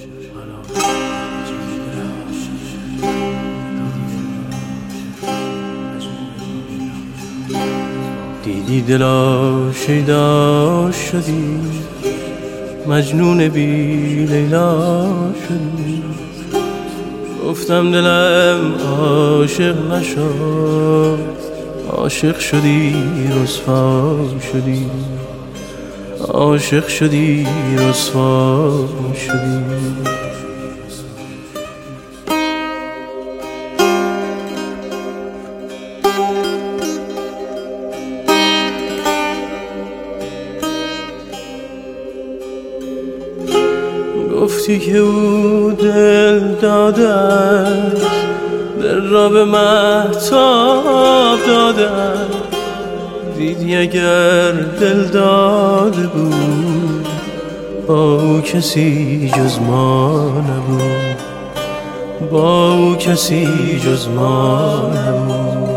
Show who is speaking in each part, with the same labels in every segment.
Speaker 1: دیدی دلا شیدا شدی، مجنون بی لیلا شدی. گفتم دلم عاشق نشد، عاشق شدی رسوا شدی، عاشق شدی رسوا شدی. گفتی که او دل داده است، دل را به مهتاب داده است. دیدی اگر دل داده بود، با او کسی جز ما نبود، با او کسی جز ما نبود.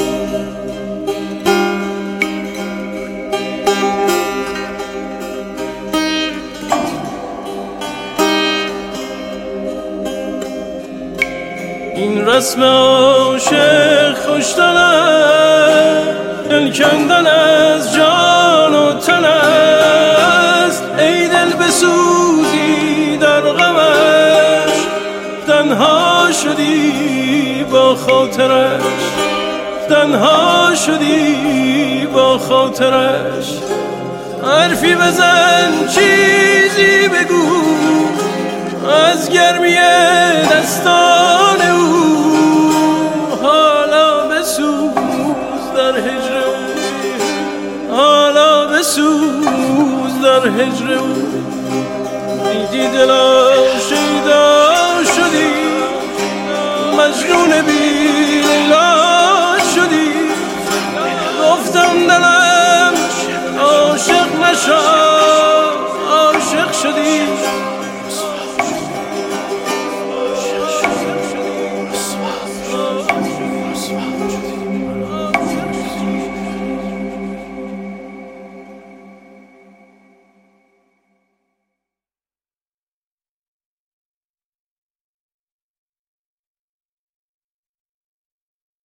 Speaker 1: این رسم عاشق خوشتن است، دل کندن از جان و تن است. ای دل بسوزی در غمش، تنها شدی با خاطرش، تنها شدی با خاطرش. حرفی بزن چیزی بگو از گرمی دستان او. حالا بسوز در هجر او، حالا بسوز در هجر او. دیدی دلا شیدا شدی، مجنون بی لیلا شدی. گفتم دلم عاشق نشد،